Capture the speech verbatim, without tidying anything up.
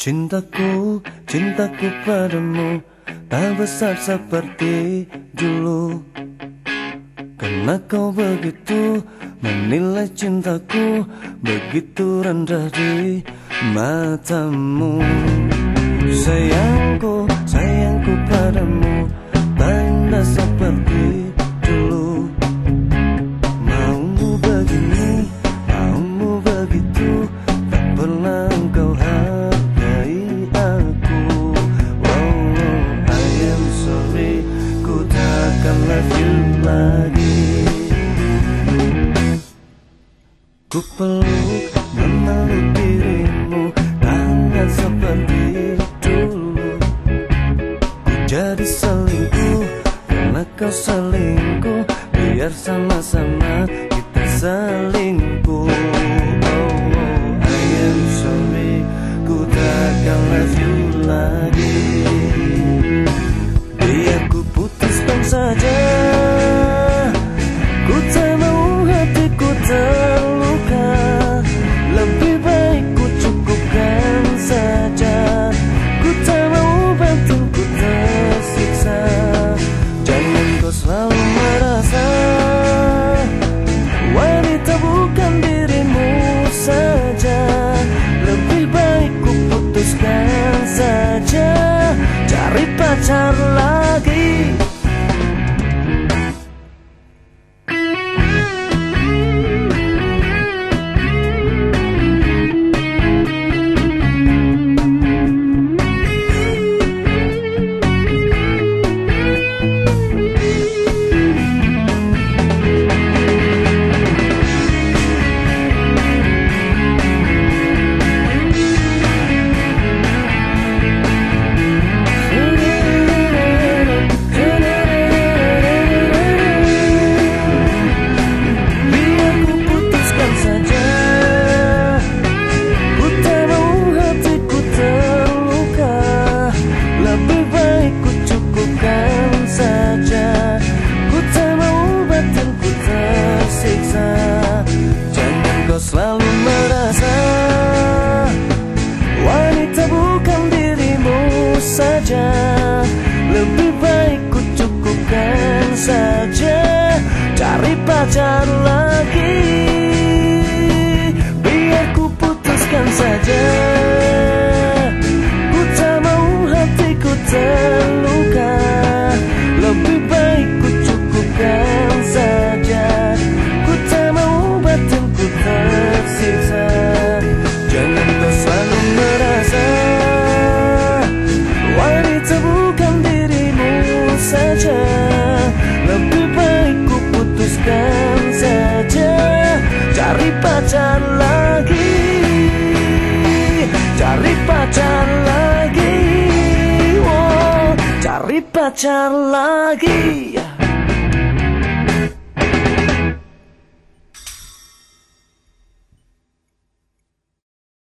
Cintaku, cintaku padamu tak besar seperti dulu. Karena kau begitu menilai cintaku, begitu rendah di matamu. Sayangku, sayangku padamu tak indah seperti dulu. Maumu begini, maumu begitu, tak pernah engkau hargai aku. Wow, wow, I am sorry, ku takkan love you lagi. Ku peluk, memeluk dirimu, tangan seperti dulu. Ku jadi selingkuh, karena kau selingkuh. Biar sama-sama kita selingkuh. Oh, oh, I am sorry, ku takkan love you lagi. Biar ku putuskan saja, ku tak mau hatiku terluka. Lebih baik ku cukupkan saja, ku tak mau batinku tersiksa. Jangan kau selalu merasa wanita bukan dirimu saja. Lebih baik ku putuskan saja, cari pacar lagi. Jangan kau selalu merasa wanita bukan dirimu saja. Lebih baik ku cukupkan saja, cari pacar lagi. Biar ku putuskan saja, ku tak mau hatiku terluka. Lebih baik ku cukupkan saja, batinku tersiksa. Jangan kau selalu merasa wanita bukan dirimu saja. Lebih baik ku putuskan saja, cari pacar lagi. Cari pacar lagi, oh, cari pacar lagi.